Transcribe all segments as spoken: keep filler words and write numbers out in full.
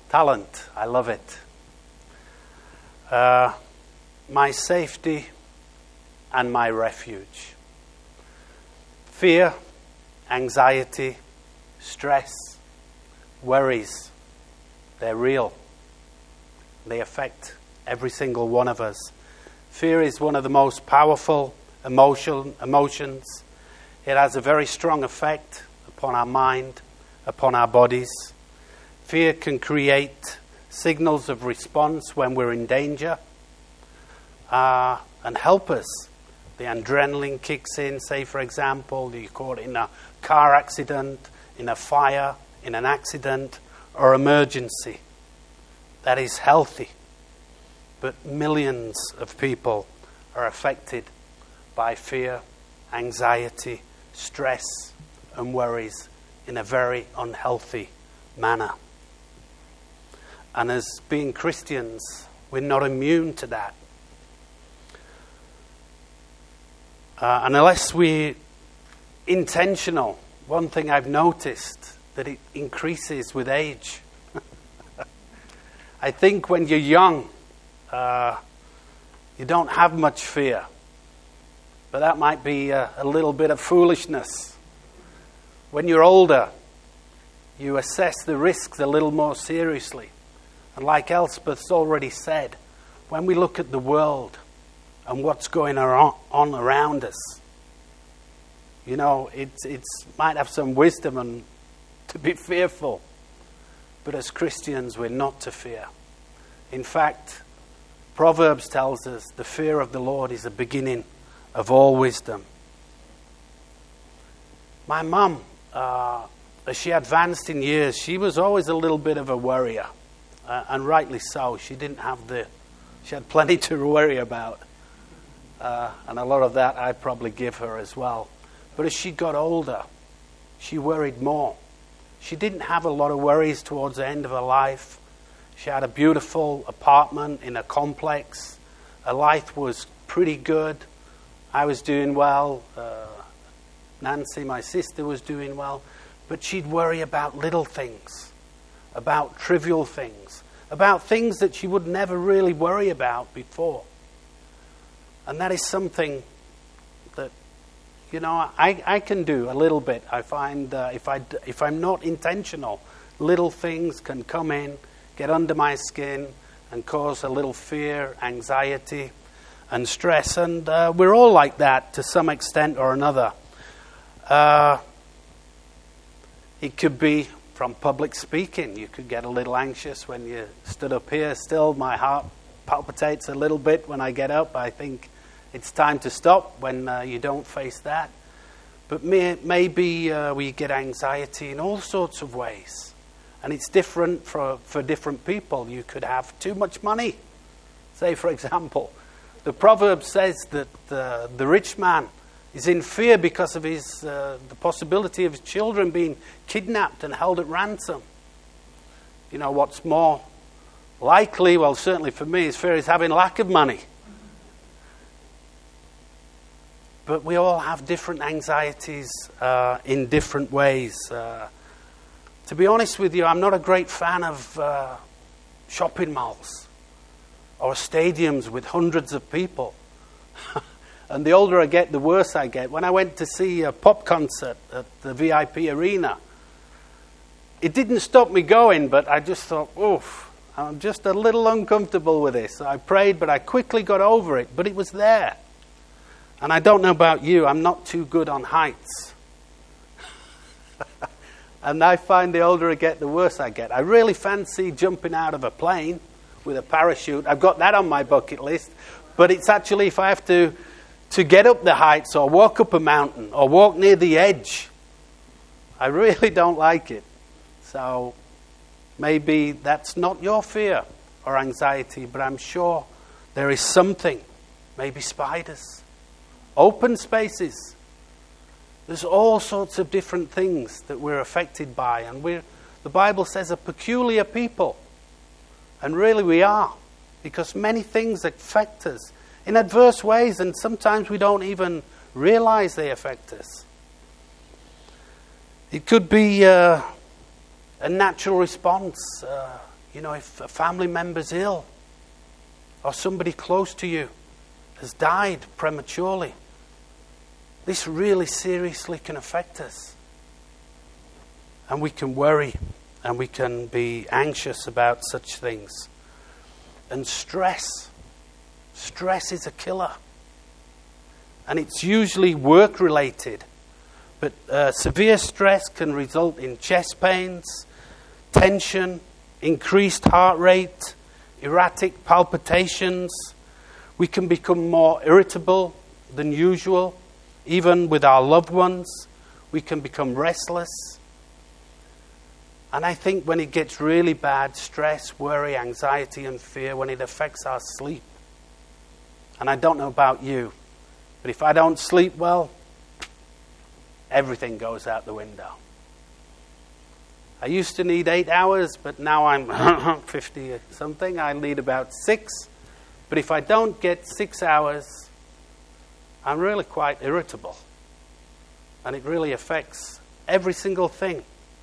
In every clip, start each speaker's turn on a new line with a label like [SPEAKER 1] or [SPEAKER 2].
[SPEAKER 1] Talent, I love it. Uh, my safety and my refuge. Fear, anxiety, stress, worries, they're real. They affect every single one of us. Fear is one of the most powerful emotion, emotions. It has a very strong effect upon our mind, upon our bodies. Fear can create signals of response when we're in danger uh, and help us. The adrenaline kicks in, say for example, you're caught in a car accident, in a fire, in an accident or emergency. That is healthy. But millions of people are affected by fear, anxiety, stress and worries in a very unhealthy manner. And as being Christians, we're not immune to that. Uh, and unless we're intentional, one thing I've noticed, that it increases with age. I think when you're young, uh, you don't have much fear. But that might be a, a little bit of foolishness. When you're older, you assess the risks a little more seriously. And like Elspeth's already said, when we look at the world and what's going on, on around us, you know, it it's, might have some wisdom and to be fearful. But as Christians, we're not to fear. In fact, Proverbs tells us the fear of the Lord is the beginning of all wisdom. My mum, uh, as she advanced in years, she was always a little bit of a worrier. Uh, and rightly so. She didn't have the... She had plenty to worry about. Uh, and a lot of that I probably give her as well. But as she got older, she worried more. She didn't have a lot of worries towards the end of her life. She had a beautiful apartment in a complex. Her life was pretty good. I was doing well. Uh, Nancy, my sister, was doing well. But she'd worry about little things, about trivial things, about things that she would never really worry about before. And that is something that, you know, I, I can do a little bit. I find uh, if, I, if I'm not intentional, little things can come in, get under my skin, and cause a little fear, anxiety, and stress. And uh, we're all like that to some extent or another. Uh, it could be from public speaking. You could get a little anxious when you stood up here. Still, my heart palpitates a little bit when I get up. I think it's time to stop when uh, you don't face that. But may, maybe uh, we get anxiety in all sorts of ways. And it's different for, for different people. You could have too much money. Say, for example, the proverb says that uh, the rich man is in fear because of his uh, the possibility of his children being kidnapped and held at ransom. You know, what's more likely, well, certainly for me, is fear is having lack of money. But we all have different anxieties uh, in different ways. Uh, to be honest with you, I'm not a great fan of uh, shopping malls or stadiums with hundreds of people. And the older I get, the worse I get. When I went to see a pop concert at the V I P arena, it didn't stop me going, but I just thought, oof, I'm just a little uncomfortable with this. I prayed, but I quickly got over it. But it was there. And I don't know about you, I'm not too good on heights. And I find the older I get, the worse I get. I really fancy jumping out of a plane with a parachute. I've got that on my bucket list. But it's actually if I have to... to get up the heights or walk up a mountain or walk near the edge. I really don't like it. So maybe that's not your fear or anxiety, but I'm sure there is something. Maybe spiders. Open spaces. There's all sorts of different things that we're affected by. And we're, the Bible says, a peculiar people. And really we are. Because many things affect us in adverse ways, and sometimes we don't even realize they affect us. It could be uh, a natural response uh, You know, if a family member's ill or somebody close to you has died prematurely, this really seriously can affect us. And we can worry and we can be anxious about such things. And stress. Stress is a killer. And it's usually work-related. But uh, severe stress can result in chest pains, tension, increased heart rate, erratic palpitations. We can become more irritable than usual. Even with our loved ones, we can become restless. And I think when it gets really bad, stress, worry, anxiety, and fear, when it affects our sleep. And I don't know about you, but if I don't sleep well, everything goes out the window. I used to need eight hours, but now I'm fifty or something. I need about six. But if I don't get six hours, I'm really quite irritable. And it really affects every single thing.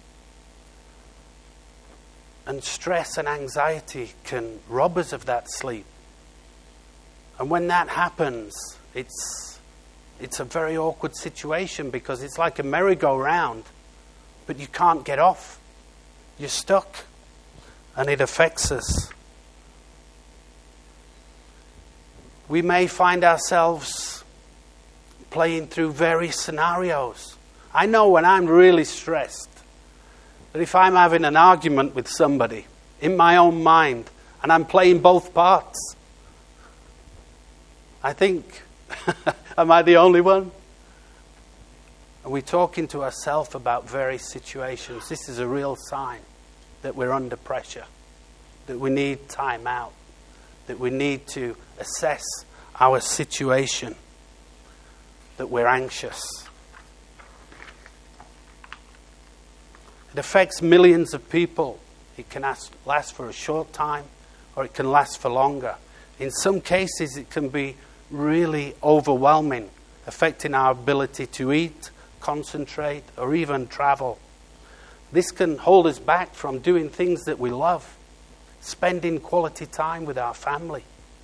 [SPEAKER 1] And stress and anxiety can rob us of that sleep. And when that happens, it's it's a very awkward situation because it's like a merry-go-round, but you can't get off. You're stuck. And it affects us. We may find ourselves playing through various scenarios. I know when I'm really stressed, that if I'm having an argument with somebody in my own mind and I'm playing both parts, I think, am I the only one? And we're talking to ourselves about various situations. This is a real sign that we're under pressure, that we need time out, that we need to assess our situation, that we're anxious. It affects millions of people. It can last for a short time or it can last for longer. In some cases, it can be really overwhelming, affecting our ability to eat, concentrate, or even travel. This can hold us back from doing things that we love, spending quality time with our family,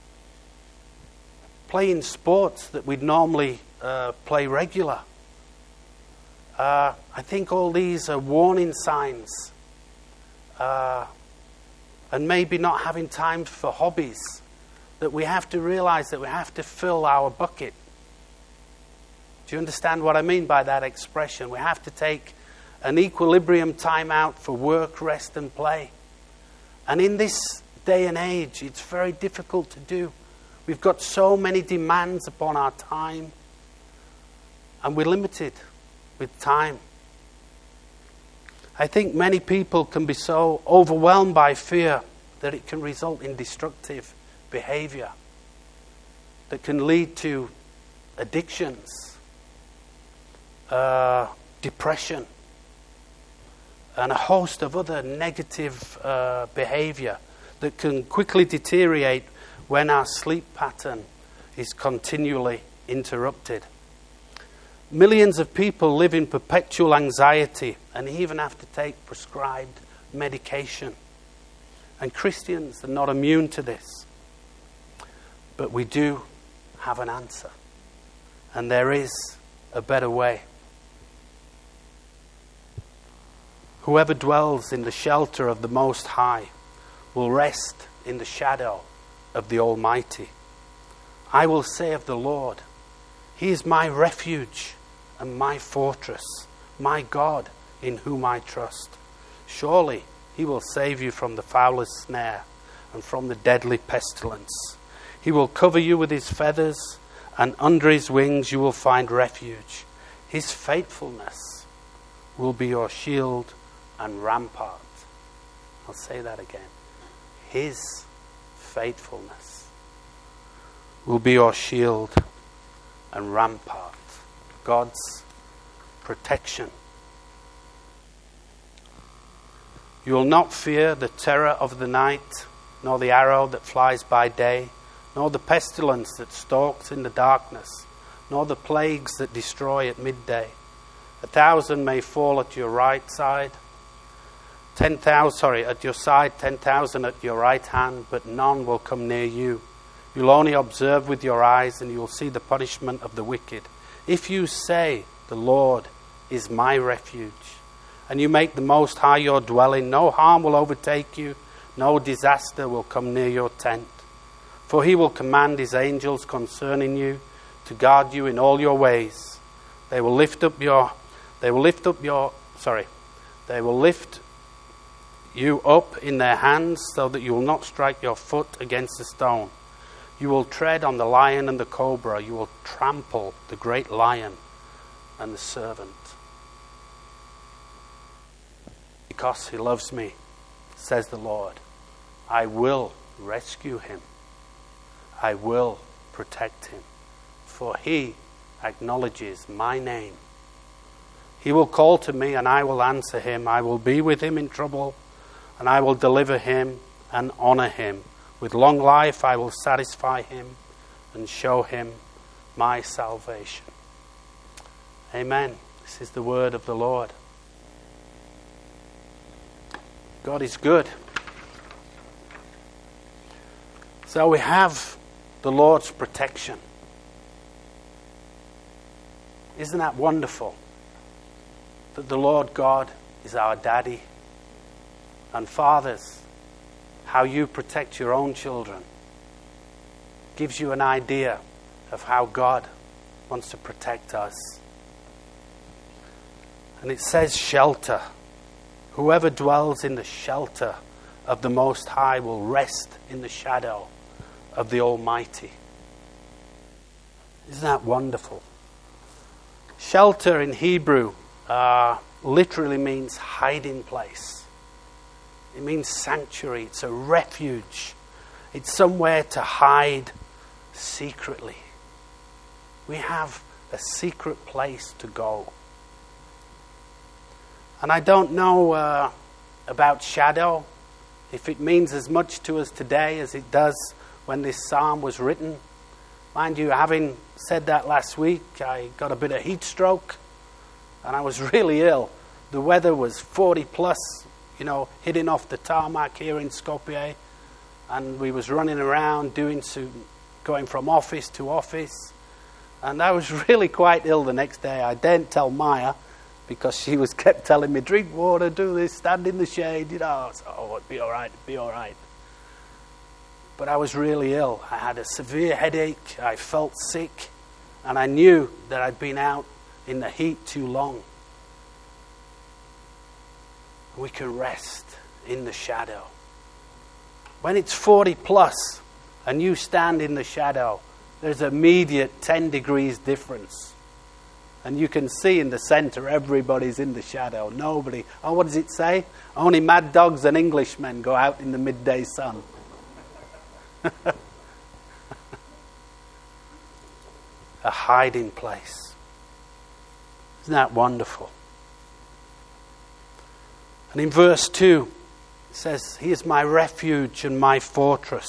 [SPEAKER 1] playing sports that we'd normally uh, play regular. Uh, I think all these are warning signs. Uh, and maybe not having time for hobbies, that we have to realize that we have to fill our bucket. Do you understand what I mean by that expression? We have to take an equilibrium time out for work, rest, and play. And in this day and age, it's very difficult to do. We've got so many demands upon our time, and we're limited with time. I think many people can be so overwhelmed by fear that it can result in destructive behavior that can lead to addictions, uh, depression, and a host of other negative uh, behavior that can quickly deteriorate when our sleep pattern is continually interrupted. Millions of people live in perpetual anxiety and even have to take prescribed medication. And Christians are not immune to this. But we do have an answer. And there is a better way. Whoever dwells in the shelter of the Most High will rest in the shadow of the Almighty. I will say of the Lord, He is my refuge and my fortress, my God in whom I trust. Surely He will save you from the fowler's snare and from the deadly pestilence. He will cover you with His feathers, and under His wings you will find refuge. His faithfulness will be your shield and rampart. I'll say that again. His faithfulness will be your shield and rampart. God's protection. You will not fear the terror of the night, nor the arrow that flies by day, nor the pestilence that stalks in the darkness, nor the plagues that destroy at midday. A thousand may fall at your right side, ten thousand, sorry, at your side, ten thousand at your right hand, but none will come near you. You'll only observe with your eyes, and you'll see the punishment of the wicked. If you say, the Lord is my refuge, and you make the Most High your dwelling, no harm will overtake you, no disaster will come near your tent. For he will command his angels concerning you to guard you in all your ways. They will lift up your, they will lift up your, sorry, they will lift you up in their hands so that you will not strike your foot against a stone. You will tread on the lion and the cobra. You will trample the great lion and the serpent. Because he loves me, says the Lord, I will rescue him. I will protect him, for he acknowledges my name. He will call to me, and I will answer him. I will be with him in trouble, and I will deliver him and honor him. With long life I will satisfy him and show him my salvation. Amen. This is the word of the Lord. God is good. So we have the Lord's protection. Isn't that wonderful? That the Lord God is our daddy. And fathers, how you protect your own children gives you an idea of how God wants to protect us. And it says shelter. Whoever dwells in the shelter of the Most High will rest in the shadow of the Almighty. Isn't that wonderful? Shelter in Hebrew uh, literally means hiding place. It means sanctuary. It's a refuge. It's somewhere to hide secretly. We have a secret place to go. And I don't know uh, about shadow, if it means as much to us today as it does when this psalm was written. Mind you, having said that last week, I got a bit of heat stroke and I was really ill. The weather was forty plus, you know, hitting off the tarmac here in Skopje, and we was running around doing some, going from office to office, and I was really quite ill the next day. I didn't tell Maya because she was kept telling me, drink water, do this, stand in the shade, you know. So, oh, it'd be all right, it'd be all right. But I was really ill. I had a severe headache. I felt sick. And I knew that I'd been out in the heat too long. We can rest in the shadow. When it's forty plus and you stand in the shadow, there's an immediate ten degrees difference. And you can see in the center, everybody's in the shadow. Nobody. Oh, what does it say? Only mad dogs and Englishmen go out in the midday sun. A hiding place. Isn't that wonderful? And in verse two, it says, He is my refuge and my fortress.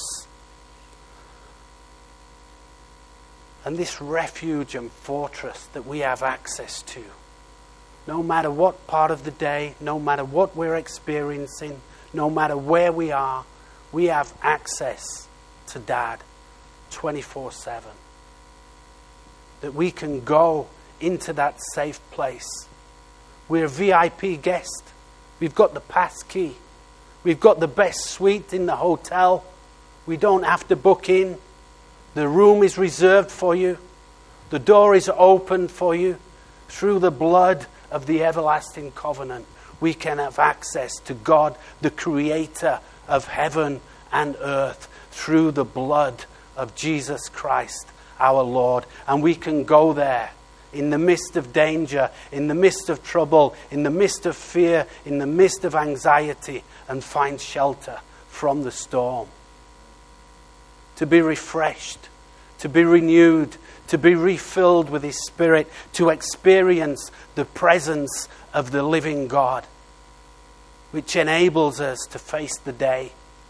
[SPEAKER 1] And this refuge and fortress that we have access to, no matter what part of the day, no matter what we're experiencing, no matter where we are, we have access to Dad twenty-four seven. That we can go into that safe place. We're a V I P guest. We've got the pass key. We've got the best suite in the hotel. We don't have to book in. The room is reserved for you. The door is opened for you. Through the blood of the everlasting covenant, we can have access to God, the creator of heaven and earth, through the blood of Jesus Christ, our Lord. And we can go there in the midst of danger, in the midst of trouble, in the midst of fear, in the midst of anxiety, and find shelter from the storm. To be refreshed, to be renewed, to be refilled with His Spirit, to experience the presence of the living God, which enables us to face the day.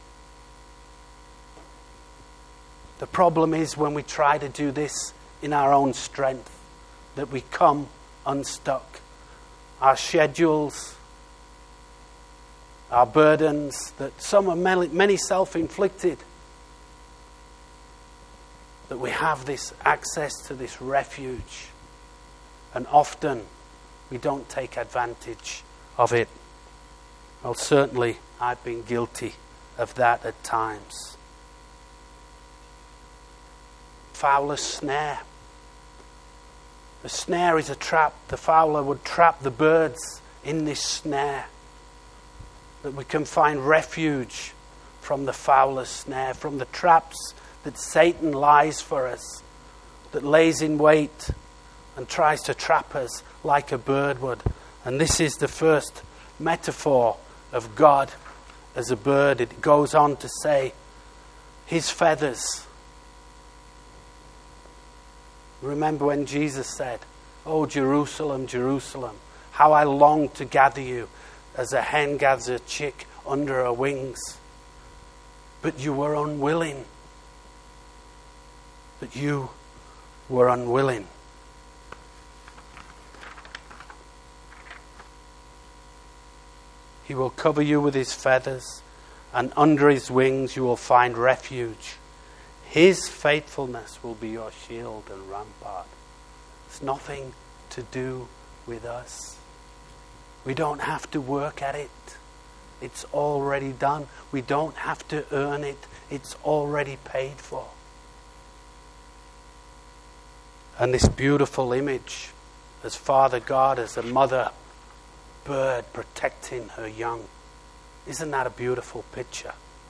[SPEAKER 1] The problem is when we try to do this in our own strength, that we come unstuck. Our schedules, our burdens, that some are many, many self-inflicted, that we have this access to this refuge, and often we don't take advantage of it. Well, certainly I've been guilty of that at times. Fowler's snare. The snare is a trap. The fowler would trap the birds in this snare. That we can find refuge from the fowler's snare, from the traps that Satan lies for us, that lays in wait and tries to trap us like a bird would. And this is the first metaphor of God as a bird. It goes on to say, his feathers. Remember when Jesus said, "Oh, Jerusalem, Jerusalem, how I long to gather you as a hen gathers a chick under her wings. But you were unwilling." But you were unwilling. He will cover you with his feathers, and under his wings you will find refuge. His faithfulness will be your shield and rampart. It's nothing to do with us. We don't have to work at it. It's already done. We don't have to earn it. It's already paid for. And this beautiful image as Father God, as a mother bird protecting her young. Isn't that a beautiful picture?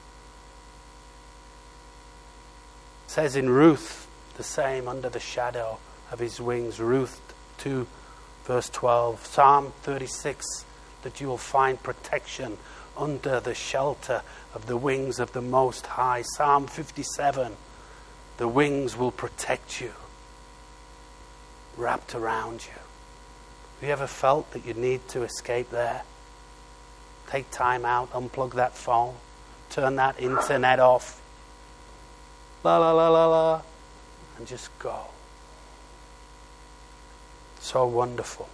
[SPEAKER 1] It says in Ruth the same, under the shadow of his wings. Ruth two verse twelve. Psalm thirty-six, that you will find protection under the shelter of the wings of the Most High. Psalm fifty-seven, the wings will protect you, wrapped around you. Have you ever felt that you need to escape there? Take time out, unplug that phone, turn that internet off, la la la la la, and just go. So wonderful.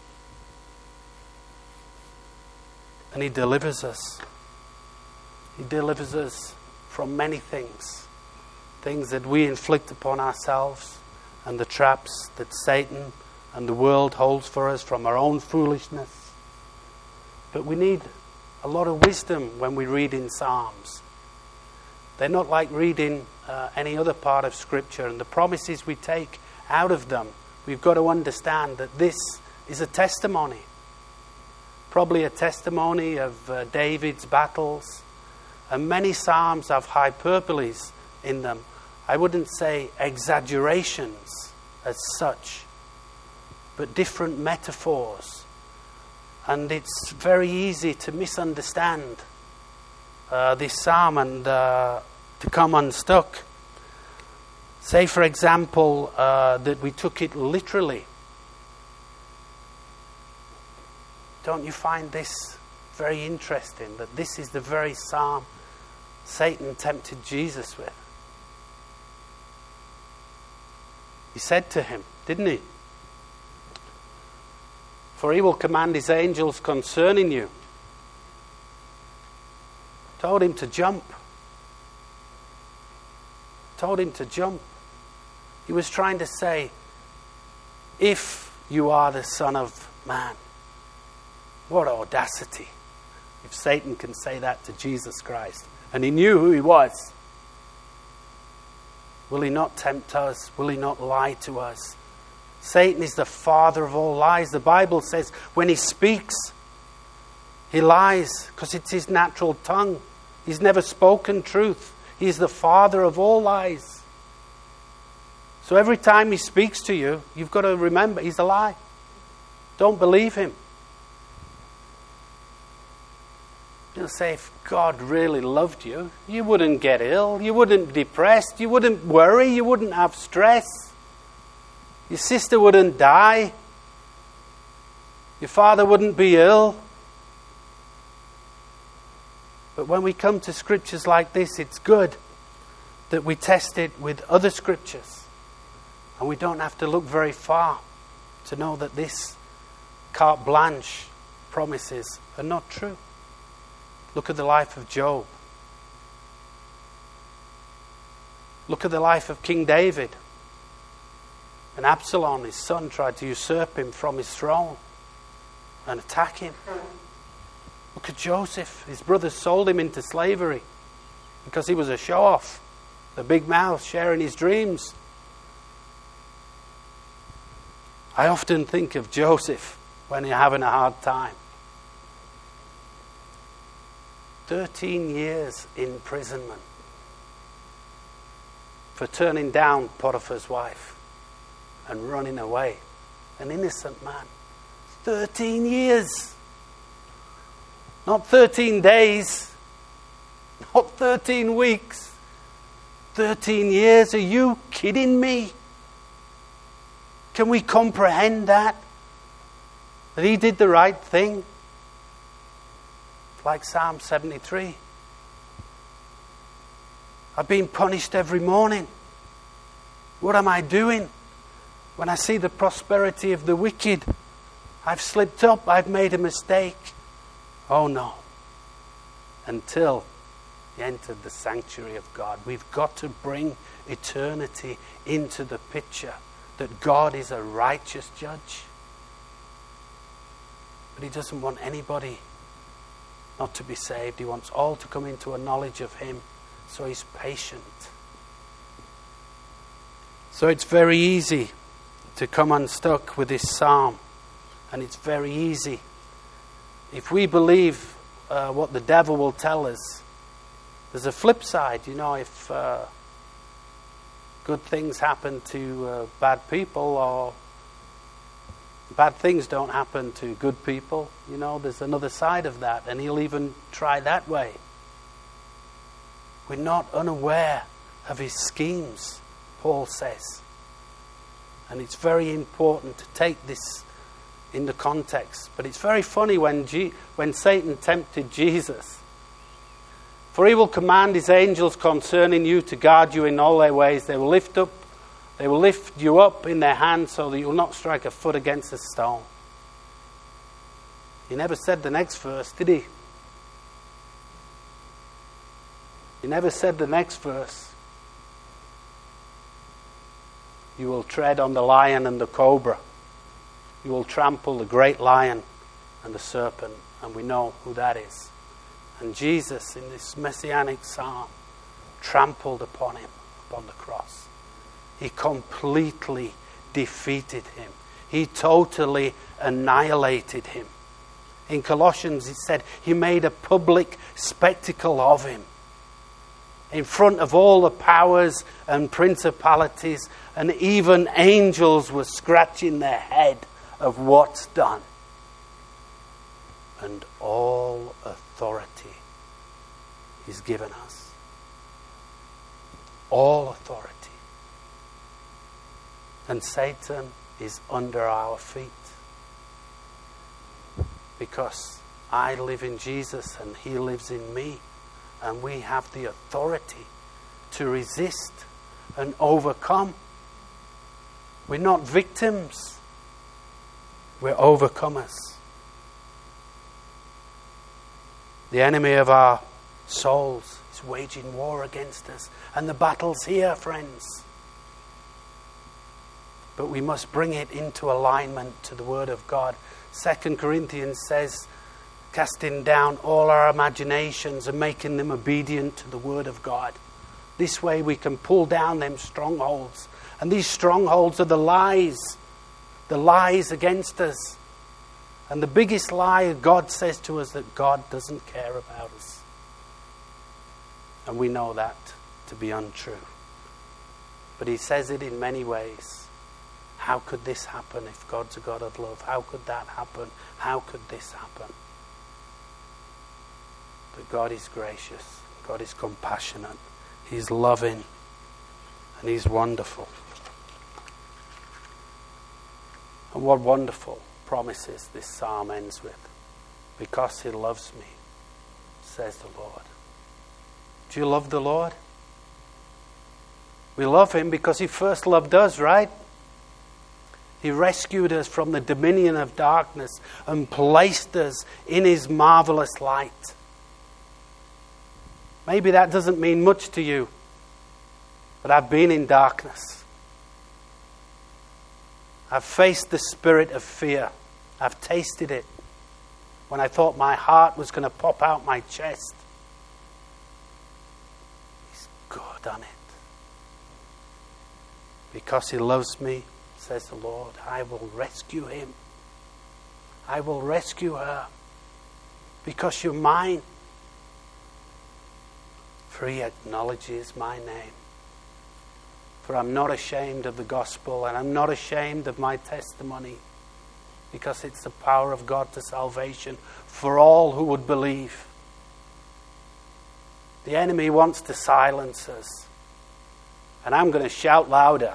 [SPEAKER 1] And he delivers us. He delivers us from many things. Things that we inflict upon ourselves, and the traps that Satan and the world holds for us from our own foolishness. But we need a lot of wisdom when we read in Psalms. They're not like reading uh, any other part of Scripture, and the promises we take out of them, we've got to understand that this is a testimony. Probably a testimony of uh, David's battles. And many Psalms have hyperboles in them. I wouldn't say exaggerations as such, but different metaphors. And it's very easy to misunderstand uh, this psalm and uh, to come unstuck. Say, for example, uh, that we took it literally. Don't you find this very interesting, that this is the very psalm Satan tempted Jesus with? He said to him, didn't he? For he will command his angels concerning you. Told him to jump. Told him to jump. He was trying to say, if you are the Son of Man. What audacity. If Satan can say that to Jesus Christ. And he knew who he was. Will he not tempt us? Will he not lie to us? Satan is the father of all lies. The Bible says when he speaks, he lies because it's his natural tongue. He's never spoken truth. He's the father of all lies. So every time he speaks to you, you've got to remember he's a lie. Don't believe him. You'll say, if God really loved you, you wouldn't get ill, you wouldn't be depressed, you wouldn't worry, you wouldn't have stress. Your sister wouldn't die. Your father wouldn't be ill. But when we come to scriptures like this, it's good that we test it with other scriptures. And we don't have to look very far to know that this carte blanche promises are not true. Look at the life of Job. Look at the life of King David. And Absalom, his son, tried to usurp him from his throne and attack him. Look at Joseph. His brothers sold him into slavery because he was a show-off. The big mouth, sharing his dreams. I often think of Joseph when you're having a hard time. Thirteen years imprisonment for turning down Potiphar's wife and running away. An innocent man. Thirteen years. Not thirteen days. Not thirteen weeks. Thirteen years. Are you kidding me? Can we comprehend that? That he did the right thing? Like Psalm seventy-three. I've been punished every morning. What am I doing? When I see the prosperity of the wicked, I've slipped up, I've made a mistake. Oh no. Until he entered the sanctuary of God. We've got to bring eternity into the picture that God is a righteous judge. But he doesn't want anybody not to be saved. He wants all to come into a knowledge of him. So he's patient. So it's very easy to come unstuck with this psalm. And it's very easy. If we believe uh, what the devil will tell us, there's a flip side. You know, if uh, good things happen to uh, bad people, or bad things don't happen to good people, you know, there's another side of that. And he'll even try that way. We're not unaware of his schemes, Paul says. And it's very important to take this in the context. But it's very funny when G- when Satan tempted Jesus. For he will command his angels concerning you to guard you in all their ways. They will lift up, they will lift you up in their hands so that you will not strike a foot against a stone. He never said the next verse, did he? He never said the next verse. You will tread on the lion and the cobra. You will trample the great lion and the serpent. And we know who that is. And Jesus, in this messianic psalm, trampled upon him upon the cross. He completely defeated him. He totally annihilated him. In Colossians it said he made a public spectacle of him. In front of all the powers and principalities, and even angels were scratching their head of what's done. And all authority is given us. All authority. And Satan is under our feet. Because I live in Jesus and he lives in me. And we have the authority to resist and overcome. We're not victims. We're overcomers. The enemy of our souls is waging war against us. And the battle's here, friends. But we must bring it into alignment to the Word of God. Second Corinthians says, casting down all our imaginations and making them obedient to the Word of God. This way we can pull down them strongholds. And these strongholds are the lies. The lies against us. And the biggest lie God says to us that God doesn't care about us. And we know that to be untrue. But he says it in many ways. How could this happen if God's a God of love? How could that happen? How could this happen? But God is gracious. God is compassionate. He's loving. And he's wonderful. And what wonderful promises this psalm ends with. Because he loves me, says the Lord. Do you love the Lord? We love him because he first loved us, right? He rescued us from the dominion of darkness and placed us in his marvelous light. Maybe that doesn't mean much to you, but I've been in darkness. I've faced the spirit of fear. I've tasted it when I thought my heart was going to pop out my chest. He's good on it. Because he loves me, says the Lord, I will rescue him. I will rescue her. Because you're mine. For he acknowledges my name. For I'm not ashamed of the gospel, and I'm not ashamed of my testimony, because it's the power of God to salvation for all who would believe. The enemy wants to silence us, and I'm going to shout louder.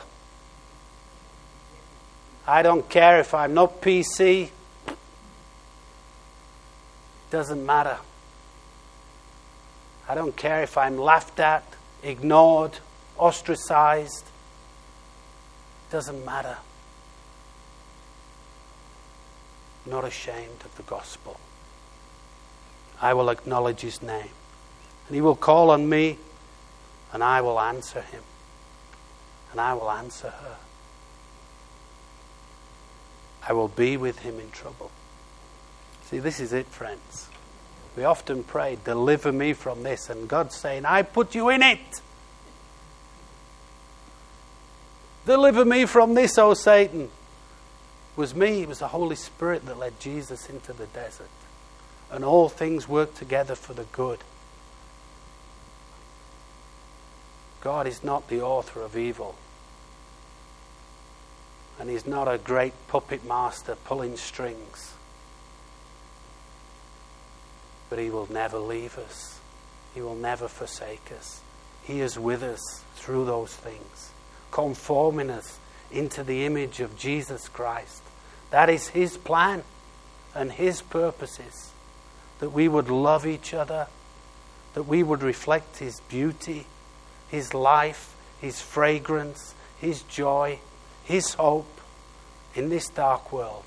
[SPEAKER 1] I don't care if I'm not P C. It doesn't matter. I don't care if I'm laughed at, ignored, ostracized. It doesn't matter. I'm not ashamed of the gospel. I will acknowledge his name. And he will call on me, and I will answer him. And I will answer her. I will be with him in trouble. See, this is it, friends. We often pray, deliver me from this. And God's saying, I put you in it. Deliver me from this, O Satan. It was me, it was the Holy Spirit that led Jesus into the desert. And all things work together for the good. God is not the author of evil. And he's not a great puppet master pulling strings. But he will never leave us. He will never forsake us. He is with us through those things, conforming us into the image of Jesus Christ. That is his plan and his purposes, that we would love each other, that we would reflect his beauty, his life, his fragrance, his joy, his hope in this dark world.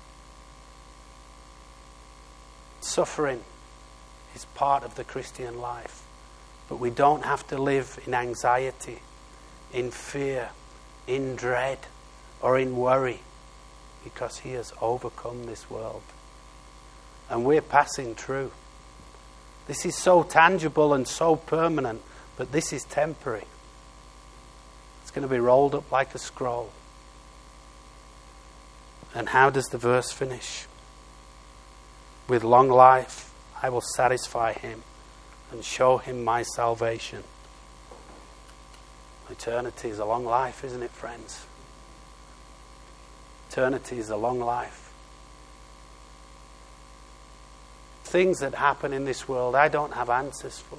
[SPEAKER 1] Suffering is part of the Christian life, but we don't have to live in anxiety, in fear, in dread, or in worry, because he has overcome this world. And we're passing through. This is so tangible and so permanent, but this is temporary. It's going to be rolled up like a scroll. And how does the verse finish? With long life I will satisfy him and show him my salvation. Eternity is a long life, isn't it, friends? Eternity is a long life. Things that happen in this world I don't have answers for.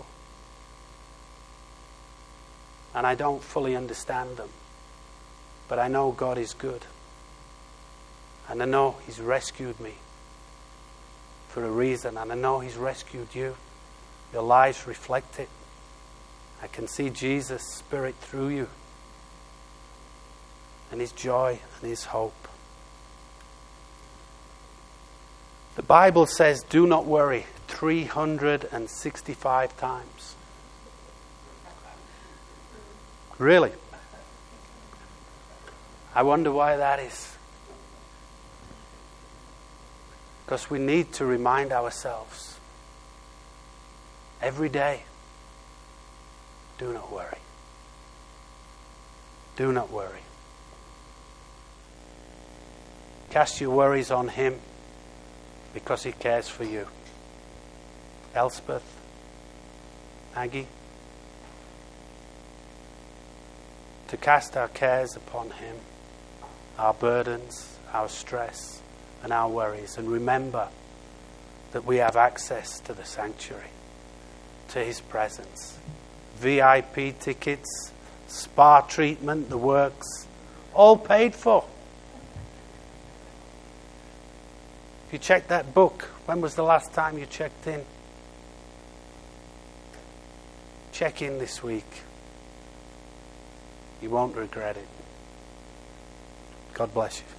[SPEAKER 1] And I don't fully understand them. But I know God is good. And I know he's rescued me for a reason. And I know he's rescued you. Your lives reflect it. I can see Jesus' Spirit through you. And his joy and his hope. The Bible says, do not worry, three hundred sixty-five times. Really? I wonder why that is. Because we need to remind ourselves every day, do not worry. Do not worry. Cast your worries on him because he cares for you. Elspeth, Maggie, to cast our cares upon him, our burdens, our stress, and our worries. And remember that we have access to the sanctuary, to his presence. V I P tickets, spa treatment, the works, all paid for. If you check that book, when was the last time you checked in? Check in this week. You won't regret it. God bless you.